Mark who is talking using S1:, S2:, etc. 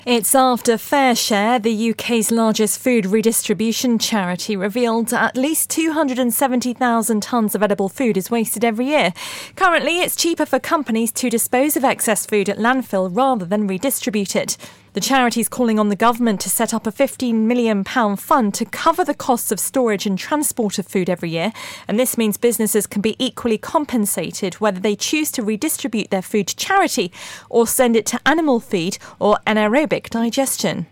S1: It's after FareShare, the UK's largest food redistribution charity, revealed at least 270,000 tonnes of edible food is wasted every year. Currently, it's cheaper for companies to dispose of excess food at landfill rather than redistribute it. The charity's calling on the government to set up a £15 million fund to cover the costs of storage and transport of food every year, and this means businesses can be equally compensated whether they choose to redistribute their food to charity or send it to animal feed or anaerobic digestion.